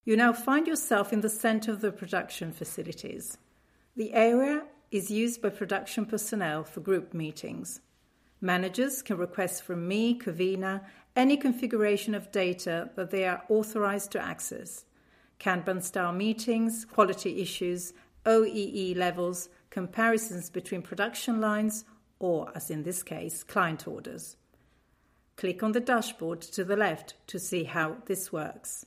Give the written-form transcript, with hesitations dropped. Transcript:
You now find yourself in the center of the production facilities. The area is used by production personnel for group meetings. Managers can request from me, Covina, any configuration of data that they are authorized to access. Kanban-style meetings, quality issues, OEE levels, comparisons between production lines, or, as in this case, client orders. Click on the dashboard to the left to see how this works.